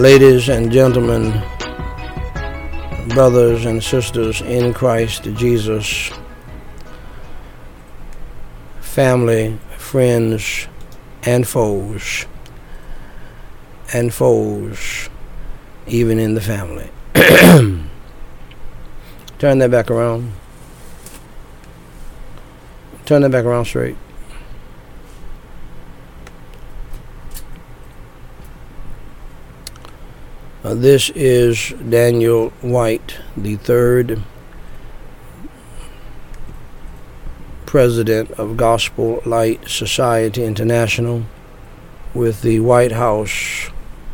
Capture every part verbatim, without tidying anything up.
Ladies and gentlemen, brothers and sisters in Christ Jesus, family, friends, and foes, and foes, even in the family. Turn that back around. Turn that back around straight. Uh, this is Daniel White, the third president of Gospel Light Society International, with the White House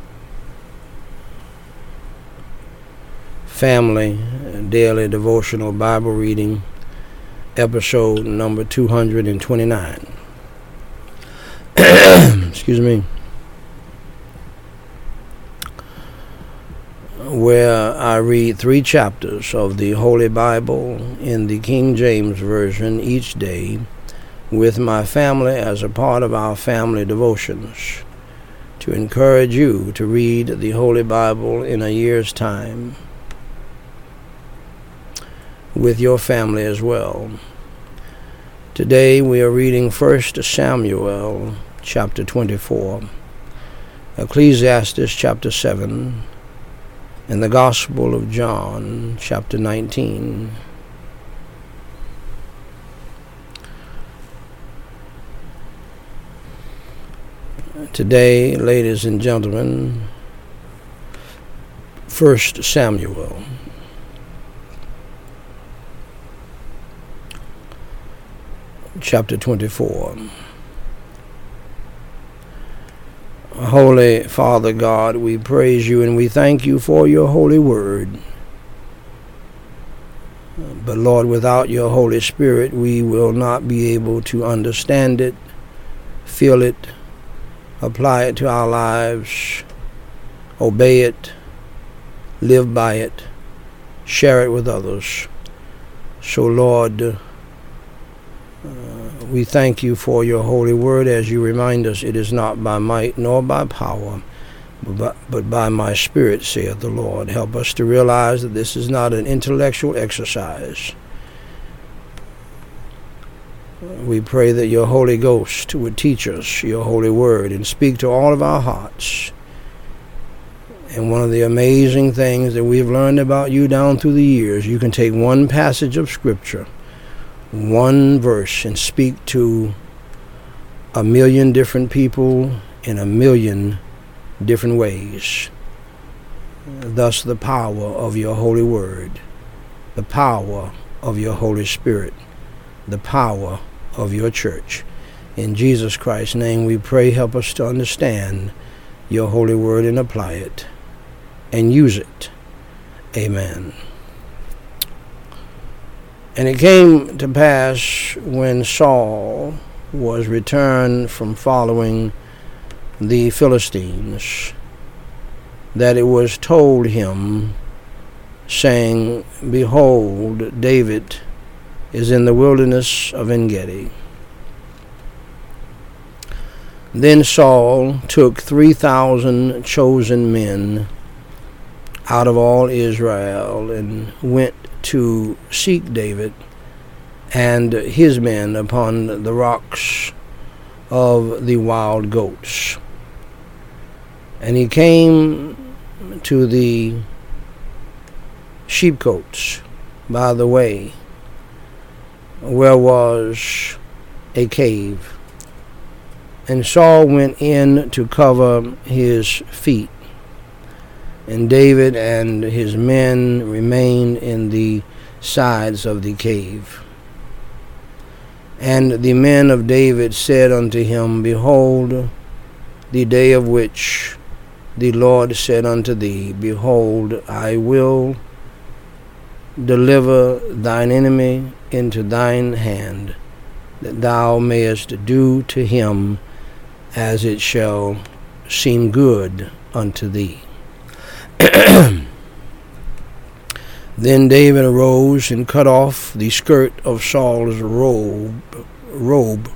Family Daily Devotional Bible Reading, episode number two hundred twenty-nine. Excuse me. Where I read three chapters of the Holy Bible in the King James Version each day with my family as a part of our family devotions, to encourage you to read the Holy Bible in a year's time with your family as well. Today we are reading First Samuel chapter twenty-four, Ecclesiastes chapter seven, and the Gospel of John chapter nineteen. Today, ladies and gentlemen, First Samuel chapter twenty-four. Holy Father God, we praise you and we thank you for your holy word. But Lord, without your Holy Spirit, we will not be able to understand it, feel it, apply it to our lives, obey it, live by it, share it with others. So Lord, uh, we thank you for your holy word as you remind us it is not by might nor by power, but, but by my spirit, saith the Lord. Help us to realize that this is not an intellectual exercise. We pray that your Holy Ghost would teach us your holy word and speak to all of our hearts. And one of the amazing things that we've learned about you down through the years, you can take one passage of Scripture, one verse, and speak to a million different people in a million different ways. Thus the power of your holy word, the power of your Holy Spirit, the power of your church. In Jesus Christ's name we pray, help us to understand your holy word and apply it and use it. Amen. And it came to pass, when Saul was returned from following the Philistines, that it was told him, saying, Behold, David is in the wilderness of En-gedi. Then Saul took three thousand chosen men out of all Israel, and went to seek David and his men upon the rocks of the wild goats. And he came to the sheepcotes by the way, where was a cave. And Saul went in to cover his feet, and David and his men remained in the sides of the cave. And the men of David said unto him, Behold, the day of which the Lord said unto thee, Behold, I will deliver thine enemy into thine hand, that thou mayest do to him as it shall seem good unto thee. Then David arose and cut off the skirt of Saul's robe, robe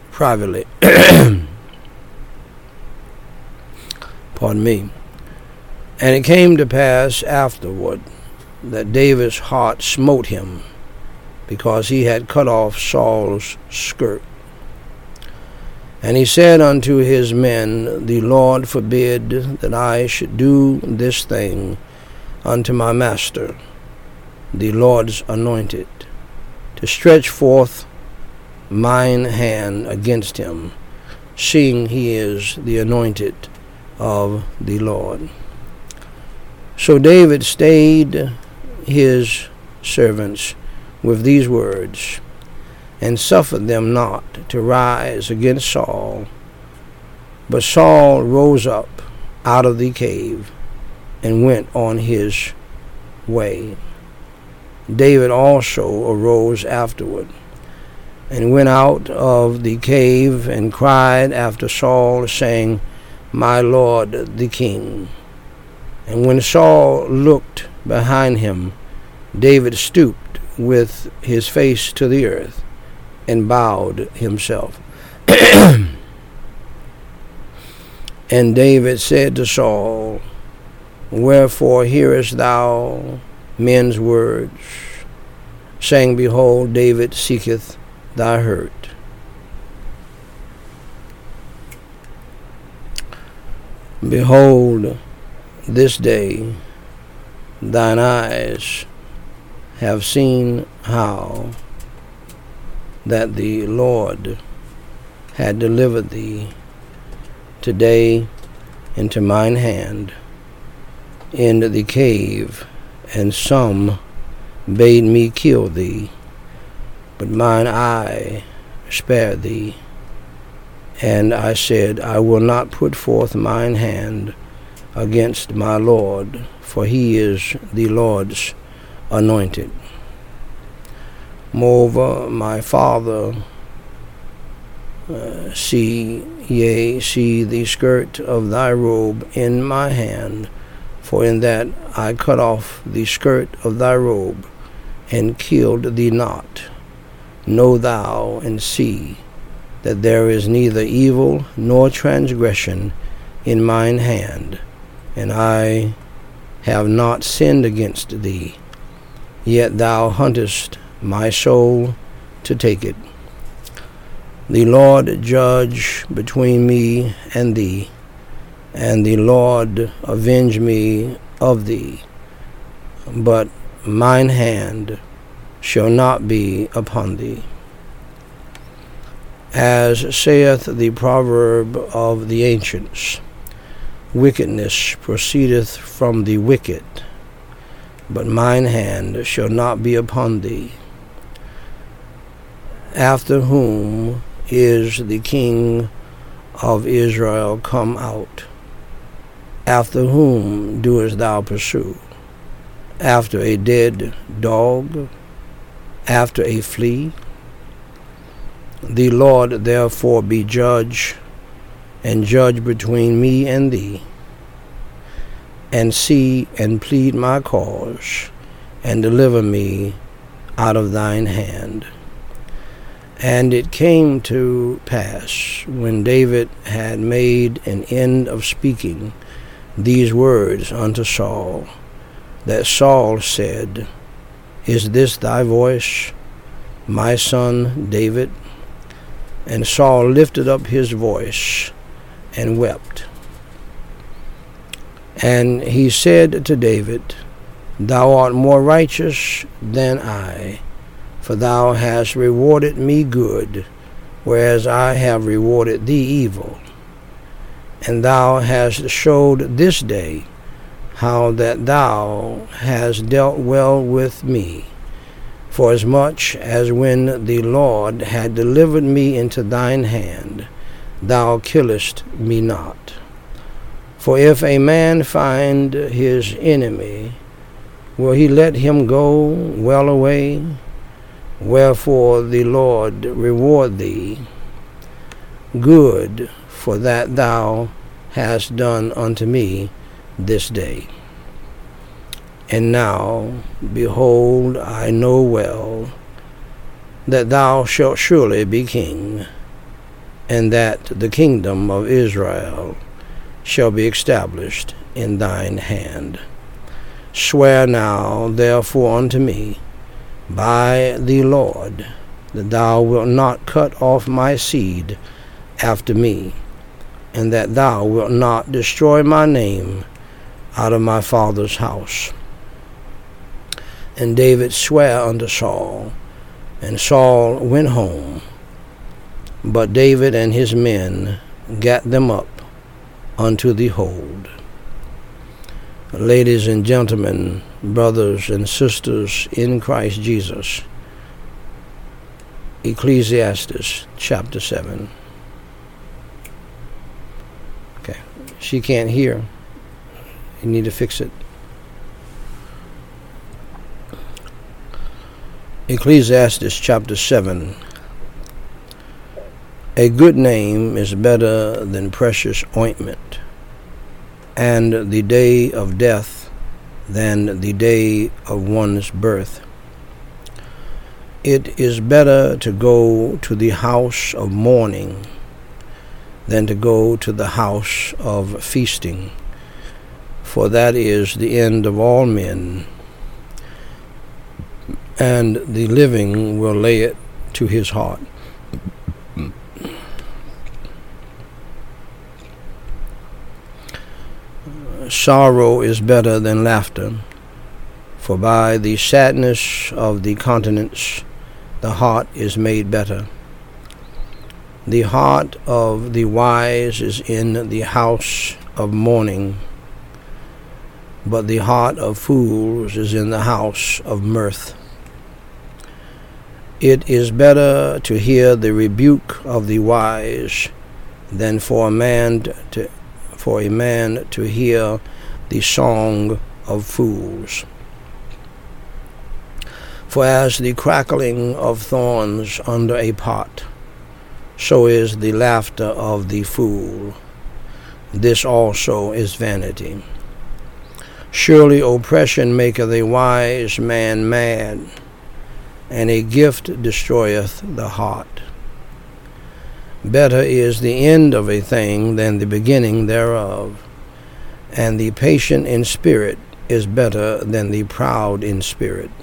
privately. Pardon me. And it came to pass afterward that David's heart smote him, because he had cut off Saul's skirt. And he said unto his men, The Lord forbid that I should do this thing unto my master, the Lord's anointed, to stretch forth mine hand against him, seeing he is the anointed of the Lord. So David stayed his servants with these words, and suffered them not to rise against Saul. But Saul rose up out of the cave and went on his way. David also arose afterward, and went out of the cave, and cried after Saul, saying, My Lord the king. And when Saul looked behind him, David stooped with his face to the earth, and bowed himself. And David said to Saul, Wherefore hearest thou men's words, saying, Behold, David seeketh thy hurt? Behold, this day thine eyes have seen how that the Lord had delivered thee today into mine hand in the cave, and some bade me kill thee, but mine eye spared thee. And I said, I will not put forth mine hand against my Lord, for he is the Lord's anointed. Moreover, my father, uh, see, yea, see the skirt of thy robe in my hand, for in that I cut off the skirt of thy robe, and killed thee not. Know thou and see that there is neither evil nor transgression in mine hand, and I have not sinned against thee. Yet thou huntest my soul to take it. The Lord judge between me and thee, and the Lord avenge me of thee. But mine hand shall not be upon thee. As saith the proverb of the ancients, wickedness proceedeth from the wicked, but mine hand shall not be upon thee. After whom is the king of Israel come out? After whom doest thou pursue? After a dead dog? After a flea? The Lord therefore be judge, and judge between me and thee, and see and plead my cause, and deliver me out of thine hand. And it came to pass, when David had made an end of speaking these words unto Saul, that Saul said, Is this thy voice, my son David? And Saul lifted up his voice and wept. And he said to David, Thou art more righteous than I, for thou hast rewarded me good, whereas I have rewarded thee evil. And thou hast showed this day how that thou hast dealt well with me, forasmuch as when the Lord had delivered me into thine hand, thou killest me not. For if a man find his enemy, will he let him go well away? Wherefore the Lord reward thee good for that thou hast done unto me this day. And now, behold, I know well that thou shalt surely be king, and that the kingdom of Israel shall be established in thine hand. Swear now therefore unto me by the Lord, that thou wilt not cut off my seed after me, and that thou wilt not destroy my name out of my father's house. And David sware unto Saul, and Saul went home. But David and his men gat them up unto the hold. Ladies and gentlemen, brothers and sisters in Christ Jesus, Ecclesiastes chapter seven. Okay, she can't hear. You need to fix it. Ecclesiastes chapter seven. A good name is better than precious ointment, and the day of death than the day of one's birth. It is better to go to the house of mourning than to go to the house of feasting, for that is the end of all men, and the living will lay it to his heart. Sorrow is better than laughter, for by the sadness of the countenance the heart is made better. The heart of the wise is in the house of mourning, but the heart of fools is in the house of mirth. It is better to hear the rebuke of the wise than for a man to for a man to hear the song of fools. For as the crackling of thorns under a pot, so is the laughter of the fool. This also is vanity. Surely oppression maketh a wise man mad, and a gift destroyeth the heart. Better is the end of a thing than the beginning thereof, and the patient in spirit is better than the proud in spirit.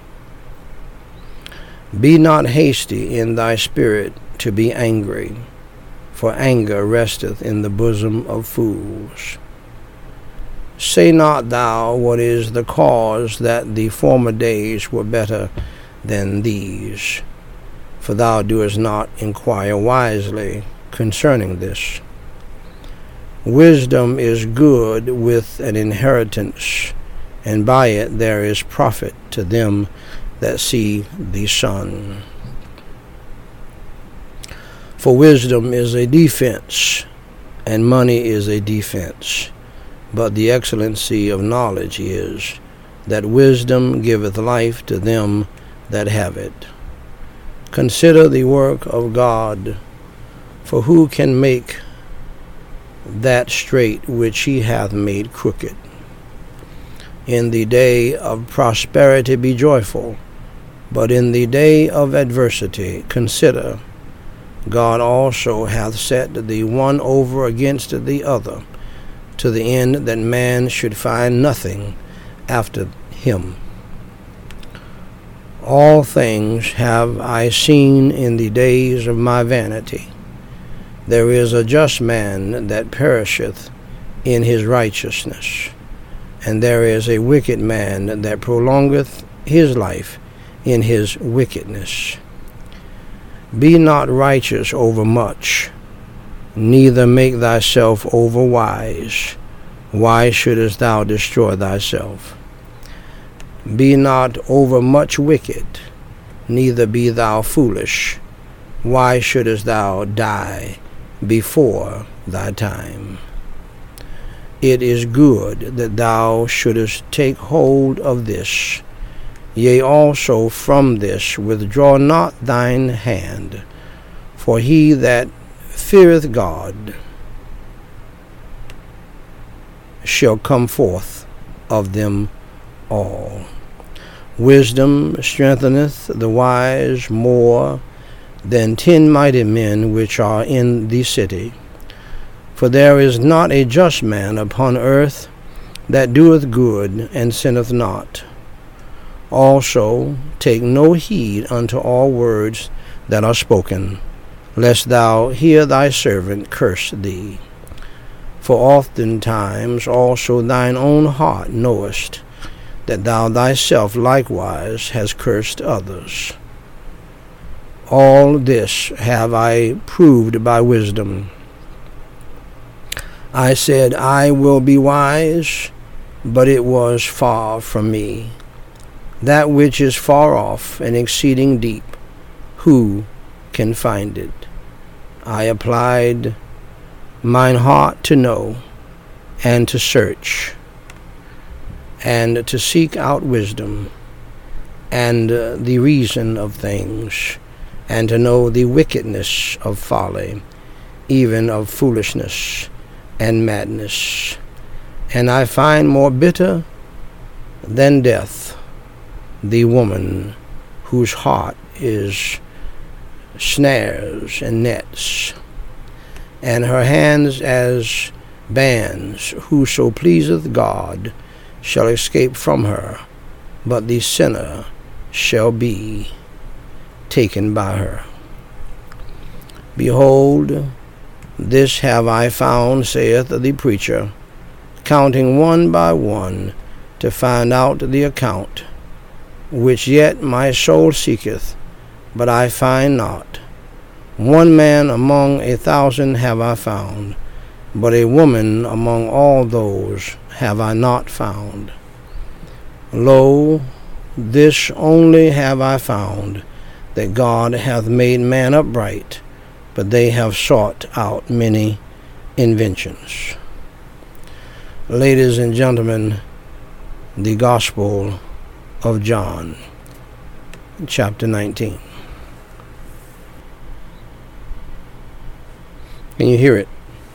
Be not hasty in thy spirit to be angry, for anger resteth in the bosom of fools. Say not thou, what is the cause that the former days were better than these? For thou doest not inquire wisely concerning this. Wisdom is good with an inheritance, and by it there is profit to them that see the sun. For wisdom is a defense, and money is a defense. But the excellency of knowledge is that wisdom giveth life to them that have it. Consider the work of God, for who can make that straight which he hath made crooked? In the day of prosperity be joyful, but in the day of adversity consider, God also hath set the one over against the other, to the end that man should find nothing after him. All things have I seen in the days of my vanity. There is a just man that perisheth in his righteousness, and there is a wicked man that prolongeth his life in his wickedness. Be not righteous over much, neither make thyself over wise. Why shouldest thou destroy thyself? Be not over much wicked, neither be thou foolish. Why shouldest thou die before thy time? It is good that thou shouldest take hold of this. Yea, also from this withdraw not thine hand. For he that feareth God shall come forth of them all. Wisdom strengtheneth the wise more than ten mighty men which are in the city. For there is not a just man upon earth, that doeth good and sinneth not. Also take no heed unto all words that are spoken, lest thou hear thy servant curse thee. For oftentimes also thine own heart knowest that thou thyself likewise hast cursed others. All this have I proved by wisdom. I said, I will be wise, but it was far from me. That which is far off and exceeding deep, who can find it? I applied mine heart to know, and to search, and to seek out wisdom, and uh, the reason of things, and to know the wickedness of folly, even of foolishness and madness. And I find more bitter than death the woman whose heart is snares and nets, and her hands as bands. Whoso pleaseth God shall escape from her, but the sinner shall be taken by her. Behold, this have I found, saith the preacher, counting one by one to find out the account, which yet my soul seeketh, but I find not. One man among a thousand have I found, but a woman among all those have I not found. Lo, this only have I found, that God hath made man upright, but they have sought out many inventions. Ladies and gentlemen, the Gospel of John, chapter nineteen. Can you hear it?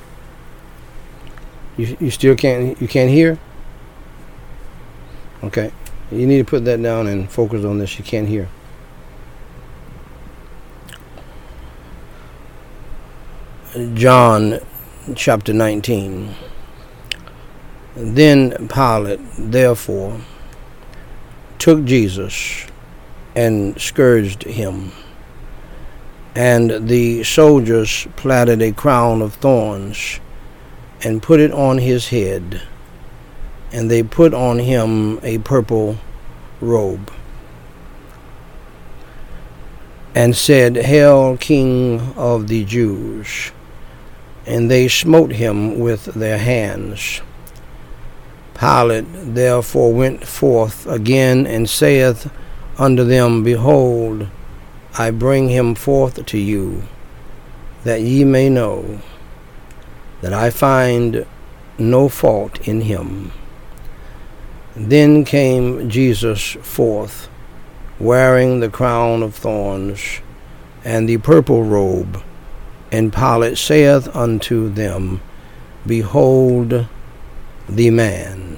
You you still can't you can't hear? Okay. You need to put that down and focus on this. You can't hear. John chapter nineteen. Then Pilate therefore took Jesus and scourged him. And the soldiers platted a crown of thorns and put it on his head. And they put on him a purple robe, and said, Hail, King of the Jews! And they smote him with their hands. Pilate therefore went forth again, and saith unto them, Behold, I bring him forth to you, that ye may know that I find no fault in him. Then came Jesus forth, wearing the crown of thorns and the purple robe. And Pilate saith unto them, Behold the man.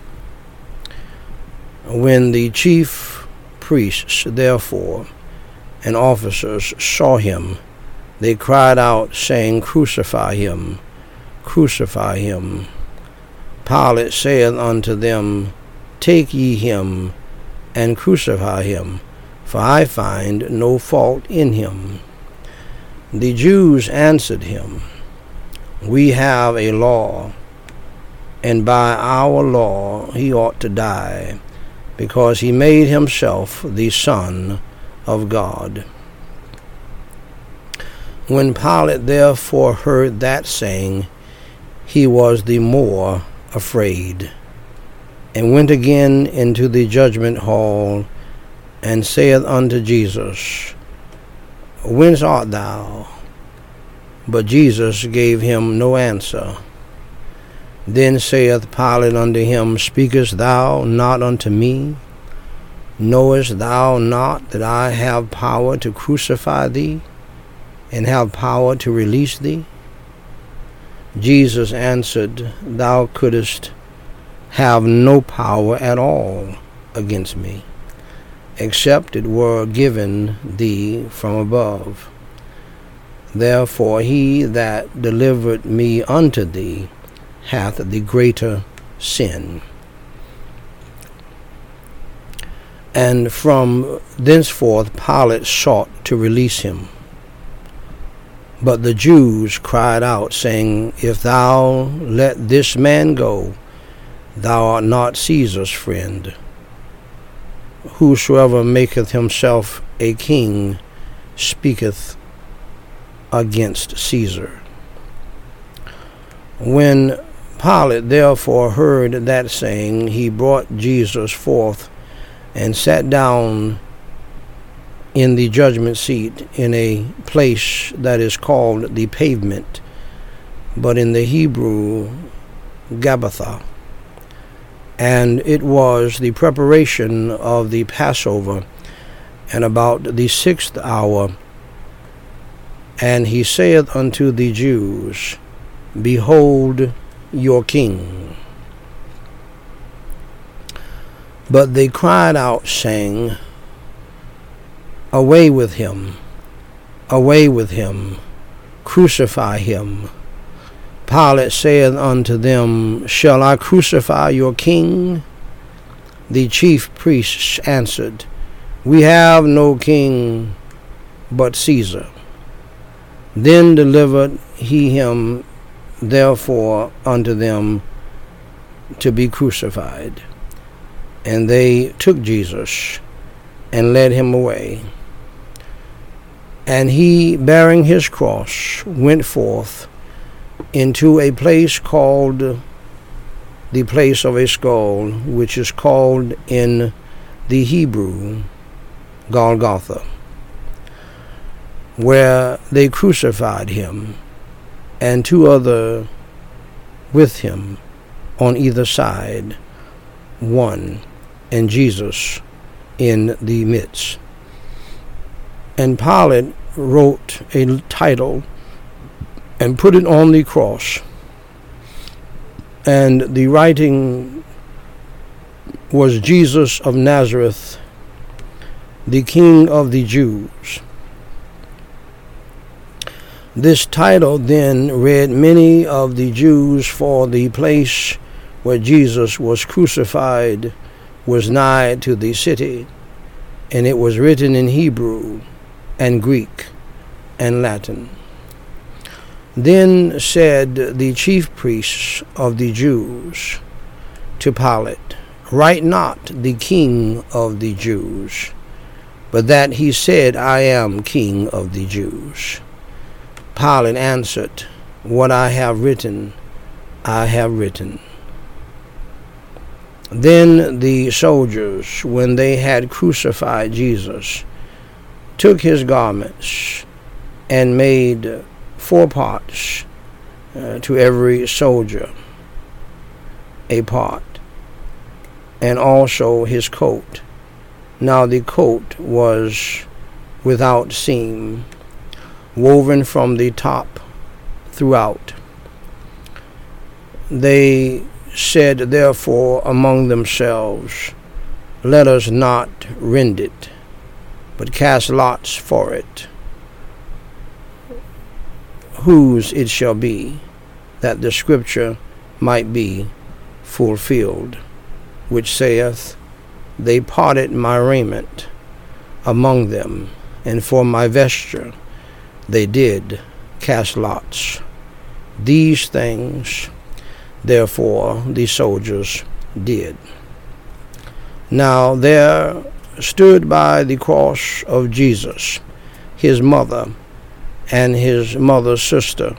When the chief priests therefore and officers saw him, they cried out, saying, Crucify him, crucify him. Pilate saith unto them, Take ye him, and crucify him, for I find no fault in him. The Jews answered him, We have a law, and by our law he ought to die, because he made himself the Son of God. When Pilate therefore heard that saying, he was the more afraid, and went again into the judgment hall, and saith unto Jesus, Whence art thou? But Jesus gave him no answer. Then saith Pilate unto him, Speakest thou not unto me? Knowest thou not that I have power to crucify thee, and have power to release thee? Jesus answered, Thou couldst have no power at all against me, except it were given thee from above. Therefore he that delivered me unto thee hath the greater sin. And from thenceforth Pilate sought to release him. But the Jews cried out, saying, If thou let this man go, thou art not Caesar's friend. Whosoever maketh himself a king speaketh against Caesar. When Pilate therefore heard that saying, he brought Jesus forth and sat down in the judgment seat in a place that is called the Pavement, but in the Hebrew, Gabbatha. And it was the preparation of the Passover, and about the sixth hour. And he saith unto the Jews, Behold your king. But they cried out, saying, Away with him, away with him, crucify him. Pilate saith unto them, Shall I crucify your king? The chief priests answered, We have no king but Caesar. Then delivered he him therefore unto them to be crucified. And they took Jesus and led him away. And he, bearing his cross, went forth into a place called the place of a skull, which is called in the Hebrew Golgotha, where they crucified him, and two other with him on either side, one, and Jesus in the midst. And Pilate wrote a title and put it on the cross. And the writing was Jesus of Nazareth, the King of the Jews. This title then read many of the Jews, for the place where Jesus was crucified was nigh to the city, and it was written in Hebrew and Greek and Latin. Then said the chief priests of the Jews to Pilate, Write not the King of the Jews, but that he said, I am King of the Jews. Pilate answered, What I have written, I have written. Then the soldiers, when they had crucified Jesus, took his garments and made four parts, uh, to every soldier a part, and also his coat. Now the coat was without seam, woven from the top throughout. They said therefore among themselves, Let us not rend it, but cast lots for it, whose it shall be, that the scripture might be fulfilled, which saith, They parted my raiment among them, and for my vesture they did cast lots. These things therefore the soldiers did. Now there stood by the cross of Jesus his mother and his mother's sister,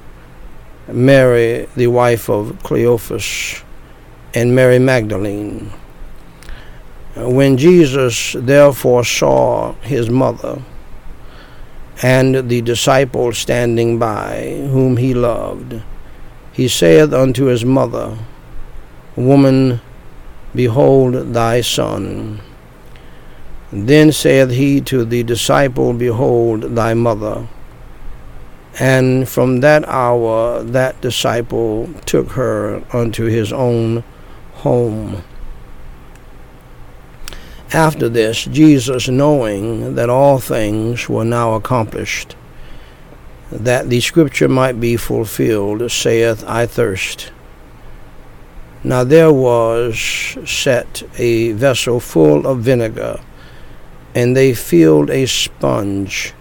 Mary the wife of Cleophas, and Mary Magdalene. When Jesus therefore saw his mother and the disciple standing by, whom he loved, he saith unto his mother, Woman, behold thy son. Then saith he to the disciple, Behold thy mother. And from that hour that disciple took her unto his own home. After this, Jesus, knowing that all things were now accomplished, that the scripture might be fulfilled, saith, I thirst. Now there was set a vessel full of vinegar, and they filled a sponge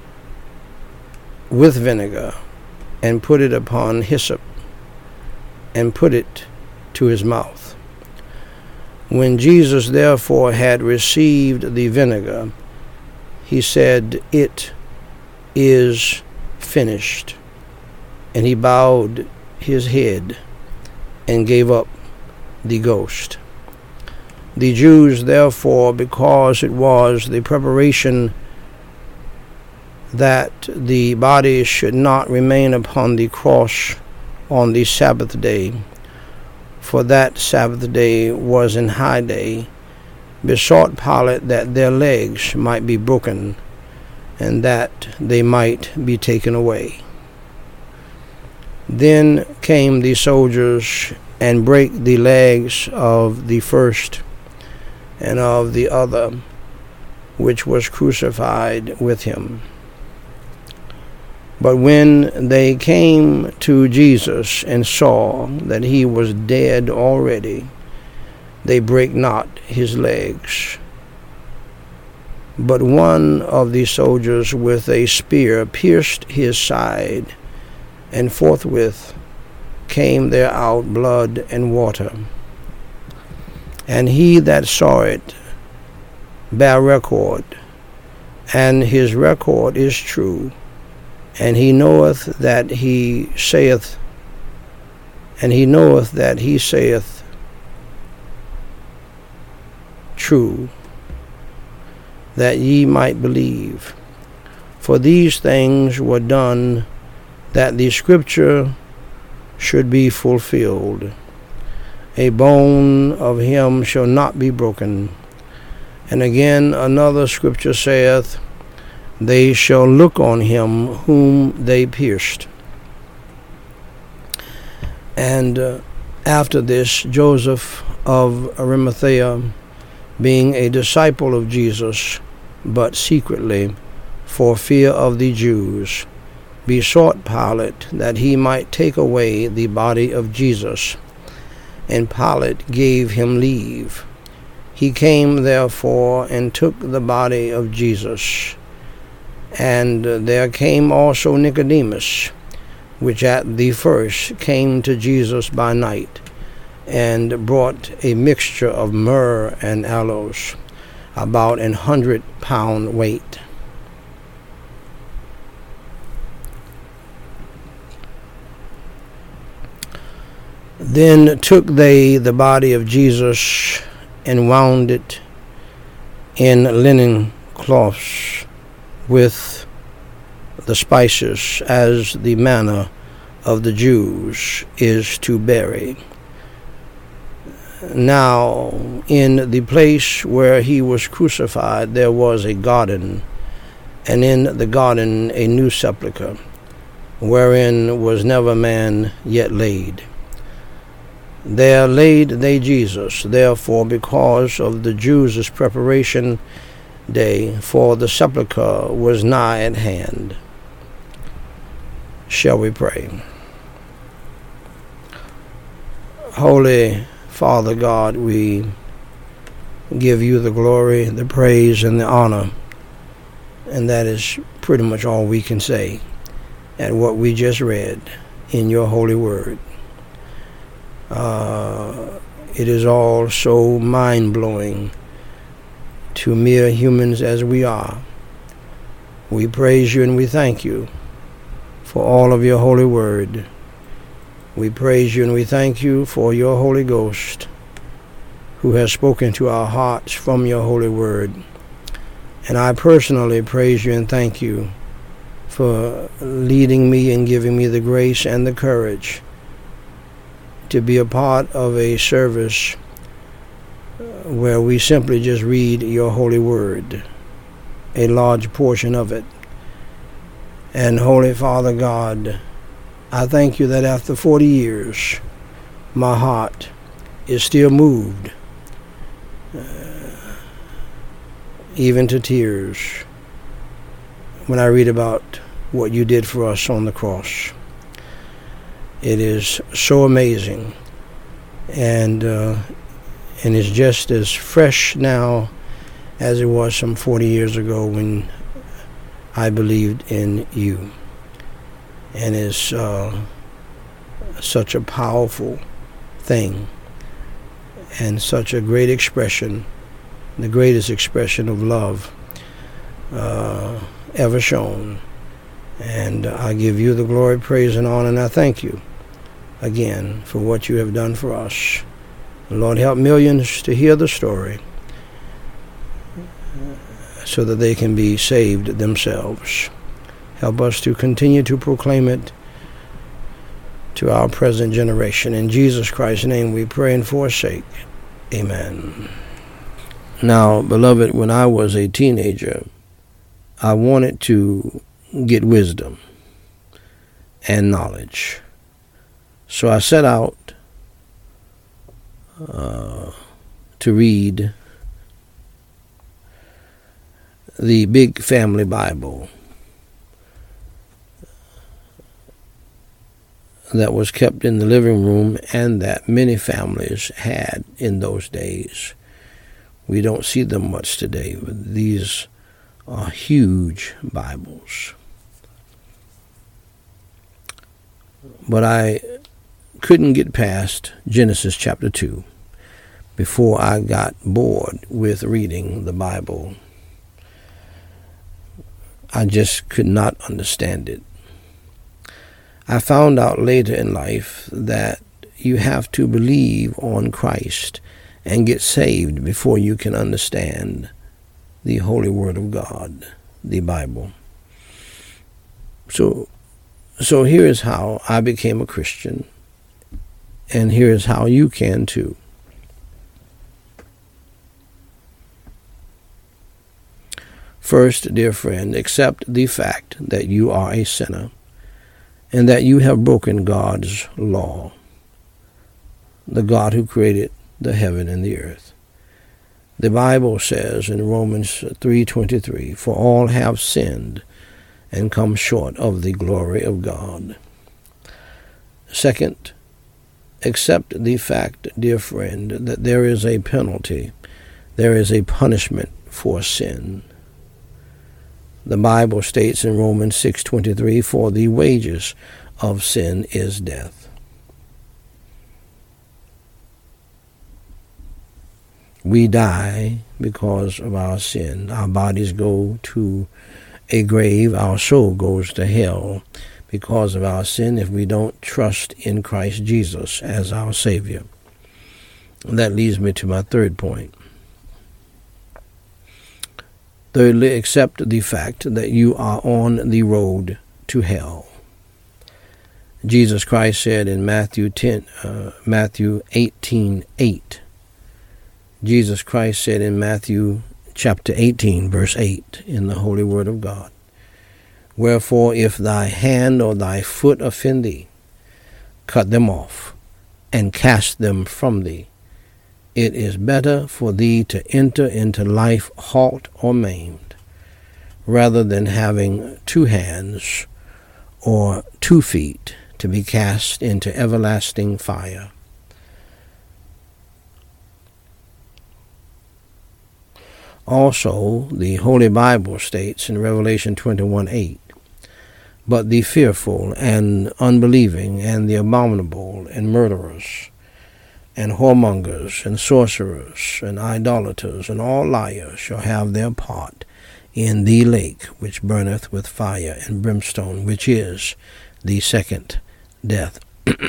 with vinegar, and put it upon hyssop, and put it to his mouth. When Jesus therefore had received the vinegar, he said, "It is finished." And he bowed his head and gave up the ghost. The Jews therefore, because it was the preparation that the body should not remain upon the cross on the Sabbath day, for that Sabbath day was an high day, besought Pilate that their legs might be broken, and that they might be taken away. Then came the soldiers and brake the legs of the first and of the other, which was crucified with him. But when they came to Jesus and saw that he was dead already, they brake not his legs. But one of the soldiers with a spear pierced his side, and forthwith came there out blood and water. And he that saw it bare record, and his record is true. And he knoweth that he saith, and he knoweth that he saith true, that ye might believe. For these things were done, that the scripture should be fulfilled. A bone of him shall not be broken. And again another scripture saith, they shall look on him whom they pierced. And uh, after this, Joseph of Arimathea, being a disciple of Jesus, but secretly, for fear of the Jews, besought Pilate that he might take away the body of Jesus. And Pilate gave him leave. He came therefore and took the body of Jesus. And there came also Nicodemus, which at the first came to Jesus by night, and brought a mixture of myrrh and aloes, about an hundred pound weight. Then took they the body of Jesus, and wound it in linen cloths with the spices, as the manner of the Jews is to bury. Now in the place where he was crucified there was a garden, and in the garden a new sepulchre, wherein was never man yet laid. There laid they Jesus, therefore, because of the Jews' preparation day, for the sepulchre was nigh at hand. Shall we pray? Holy Father God, we give you the glory, the praise, and the honor, and that is pretty much all we can say at what we just read in your holy word. Uh, it is all so mind-blowing to mere humans as we are. We praise you and we thank you for all of your holy word. We praise you and we thank you for your Holy Ghost, who has spoken to our hearts from your holy word. And I personally praise you and thank you for leading me and giving me the grace and the courage to be a part of a service where we simply just read your holy word, a large portion of it. And Holy Father God, I thank you that after forty years, my heart is still moved, uh, even to tears, when I read about what you did for us on the cross. It is so amazing and uh, and it's just as fresh now as it was some forty years ago when I believed in you. And it's uh, such a powerful thing and such a great expression, the greatest expression of love uh, ever shown. And I give you the glory, praise, and honor, and I thank you again for what you have done for us. Lord, help millions to hear the story so that they can be saved themselves. Help us to continue to proclaim it to our present generation. In Jesus Christ's name we pray and forsake. Amen. Now, beloved, when I was a teenager, I wanted to get wisdom and knowledge. So I set out uh, to read the Big Family Bible that was kept in the living room and that many families had in those days. We don't see them much today, but these are huge Bibles. But I couldn't get past Genesis chapter two before I got bored with reading the Bible. I just could not understand it. I found out later in life that you have to believe on Christ and get saved before you can understand the Holy Word of God, the Bible. So, so here is how I became a Christian, and here is how you can too. First, dear friend, accept the fact that you are a sinner and that you have broken God's law, the God who created the heaven and the earth. The Bible says in Romans three twenty-three, "For all have sinned and come short of the glory of God." Second, accept the fact, dear friend, that there is a penalty, there is a punishment for sin. The Bible states in Romans six twenty-three, "For the wages of sin is death." We die because of our sin. Our bodies go to a grave. Our soul goes to hell because of our sin if we don't trust in Christ Jesus as our Savior. And that leads me to my third point. Thirdly, accept the fact that you are on the road to hell. Jesus Christ said in Matthew ten, uh, Matthew eighteen eight. Jesus Christ said in Matthew chapter eighteen, verse eight, in the Holy Word of God, "Wherefore, if thy hand or thy foot offend thee, cut them off, and cast them from thee. It is better for thee to enter into life halt or maimed, rather than having two hands or two feet to be cast into everlasting fire." Also, the Holy Bible states in Revelation twenty-one eight, "But the fearful and unbelieving and the abominable and murderers and whoremongers and sorcerers and idolaters and all liars shall have their part in the lake which burneth with fire and brimstone, which is the second death."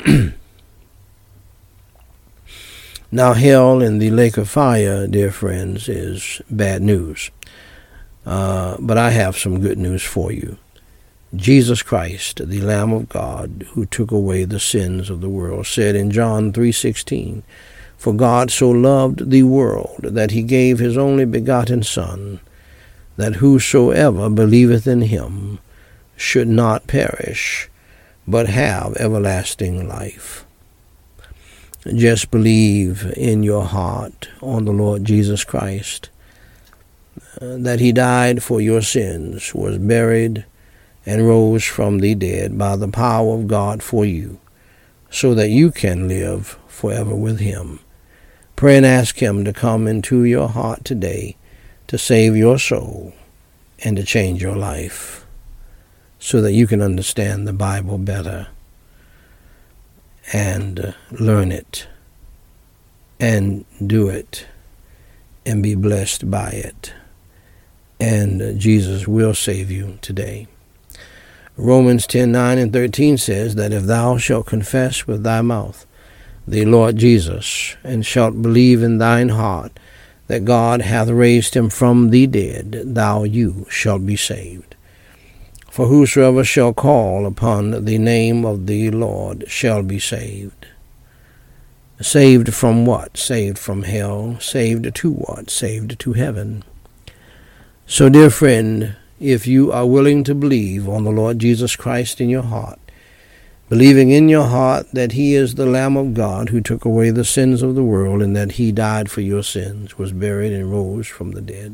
Now, hell and the lake of fire, dear friends, is bad news. Uh, but I have some good news for you. Jesus Christ, the Lamb of God, who took away the sins of the world, said in John three sixteen, "For God so loved the world that he gave his only begotten Son, that whosoever believeth in him should not perish, but have everlasting life." Just believe in your heart on the Lord Jesus Christ, uh, that he died for your sins, was buried, and rose from the dead by the power of God for you, so that you can live forever with him. Pray and ask him to come into your heart today to save your soul and to change your life so that you can understand the Bible better and learn it and do it and be blessed by it. And Jesus will save you today. Romans ten, nine and thirteen says that if thou shalt confess with thy mouth the Lord Jesus, and shalt believe in thine heart that God hath raised him from the dead, thou you shalt be saved. For whosoever shall call upon the name of the Lord shall be saved. Saved from what? Saved from hell. Saved to what? Saved to heaven. So, dear friend, if you are willing to believe on the Lord Jesus Christ in your heart, believing in your heart that he is the Lamb of God who took away the sins of the world, and that he died for your sins, was buried, and rose from the dead,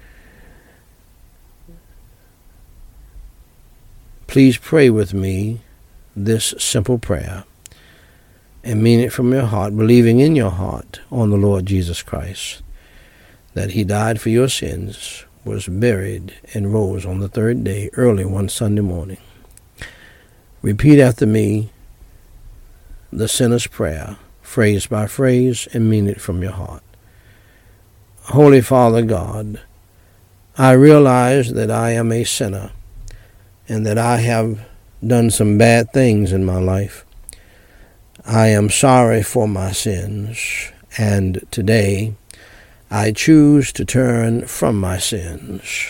please pray with me this simple prayer and mean it from your heart, believing in your heart on the Lord Jesus Christ, that he died for your sins, was buried, and rose on the third day early one Sunday morning. Repeat after me the sinner's prayer, phrase by phrase, and mean it from your heart. Holy Father God, I realize that I am a sinner and that I have done some bad things in my life. I am sorry for my sins, and today I choose to turn from my sins.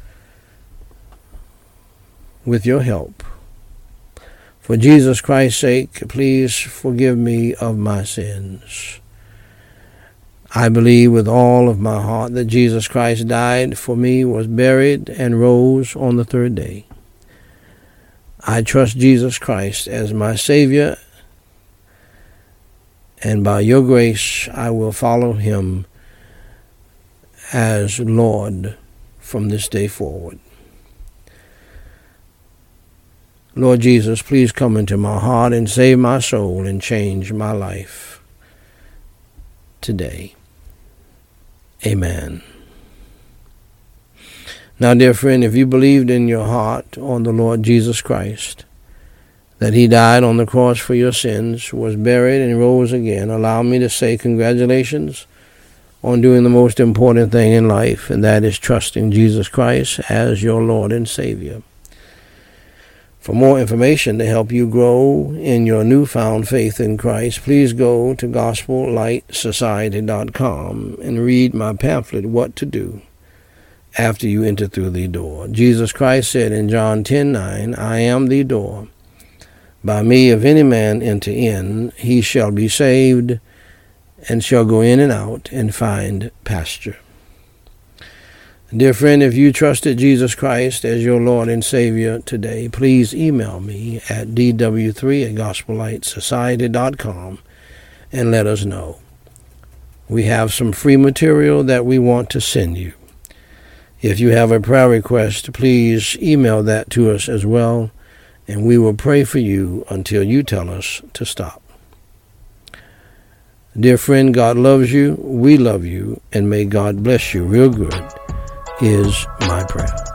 With your help, for Jesus Christ's sake, please forgive me of my sins. I believe with all of my heart that Jesus Christ died for me, was buried, and rose on the third day. I trust Jesus Christ as my Savior, and by your grace I will follow him as Lord from this day forward. Lord Jesus, please come into my heart and save my soul and change my life today. Amen. Now, dear friend, if you believed in your heart on the Lord Jesus Christ, that he died on the cross for your sins, was buried, and rose again, allow me to say congratulations on doing the most important thing in life, and that is trusting Jesus Christ as your Lord and Savior. For more information to help you grow in your newfound faith in Christ, please go to gospel light society dot com and read my pamphlet, What to Do After You Enter Through the Door. Jesus Christ said in John ten nine, I am the door. By me, if any man enter in, he shall be saved, and shall go in and out and find pasture. Dear friend, if you trusted Jesus Christ as your Lord and Savior today, please email me at d w three at gospel light society dot com and let us know. We have some free material that we want to send you. If you have a prayer request, please email that to us as well, and we will pray for you until you tell us to stop. Dear friend, God loves you, we love you, and may God bless you real good is my prayer.